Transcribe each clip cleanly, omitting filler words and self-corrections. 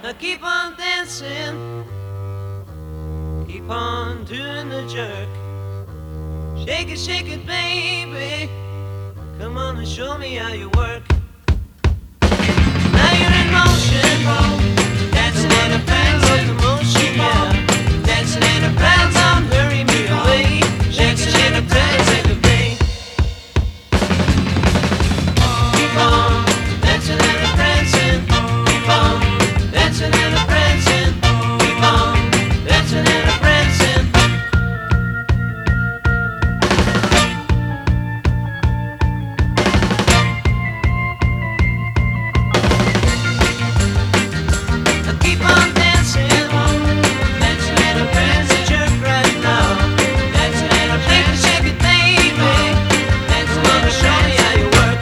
Keep on dancing, keep on doing the jerk. Shake it, baby. Come on and show me how you work. Now you're in motion, dancing in a prance of emotion, yeah. Dancing in a prance on hurry me away. Dancing in a prance of the pain. Keep on dancing and a prancing. Keep on dancing and a prancing. Keep on dancing and a prancing. Keep on dancing, dancing and a prancing jerk right now. Dancing and a prancing, shake it, baby. Dancing on the show me how you work.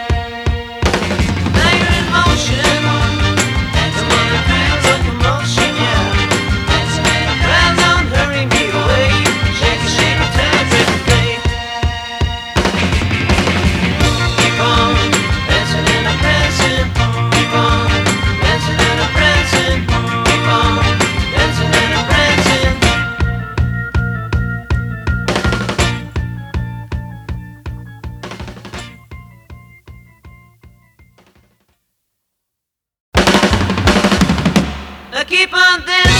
Now you're in motion, dancing in a prance of emotion, yeah. Dancing in a prance on hurry me away. Shake it, turn everything. Keep on dancing and a prancing. Keep on dancing and a prancing. Keep on dancing and a prancing. Keep on dancing.